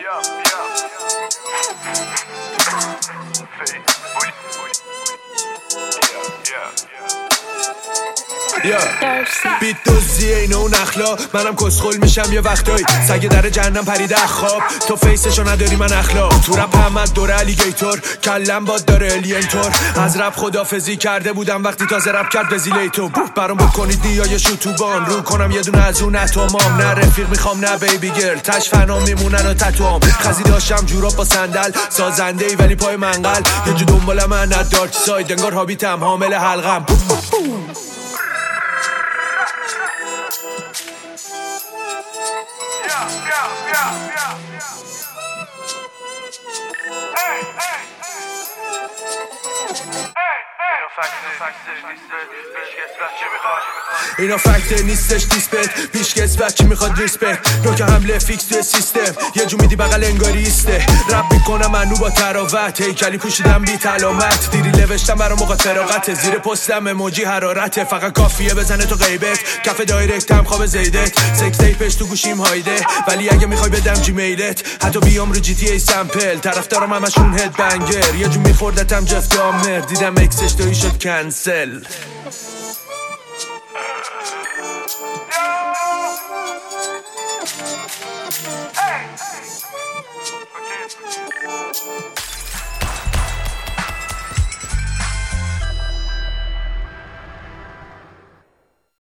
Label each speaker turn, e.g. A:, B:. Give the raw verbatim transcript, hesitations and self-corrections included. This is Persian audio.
A: بیت دوزیه اینه اون اخلا منم کسخل میشم یه وقتایی سگ در جهنم پریده خواب تو فیسشو نداری من اخلاق تو رپ همت دوره الیگیتور کلم باد داره الینطور از رپ خدافزی کرده بودم وقتی تازه رپ کرد بزیلیتو برام بکنید نیای شوتوبان رو کنم یه دونه از اون اتمام نه رفیق میخوام نه بیبی گرل تش فنا میمونن و تتوام خزی داشتم جوراب با صندل سازنده ای ولی پای منقل یه جو دنبال من از دارک ساید انگار هابیتم حامل حلقم اینا فکت نیستش دیسپت پیش کسبت چی میخواد ریسپکت نوک حمله فیکس توی سیستم یه جو میدی بغل انگاری ایسته رپ میکنم منو با تراوت هیکلی پوشیدم بی علامت دیری لوشتم برا موقع فراغت زیر پستم اموجی حرارته فقط کافیه بزنه تو غیبت کف دایرکتم خواب زیدت سکس تیپش تو گوشیم هایده ولی اگه میخوای بدم جیمیلت حتی بیام رو جی تی ای سمپل طرفدارم همشون هد بنگر یه جو میخوردتم جف دامر دیدم اکسش توی شد کنسل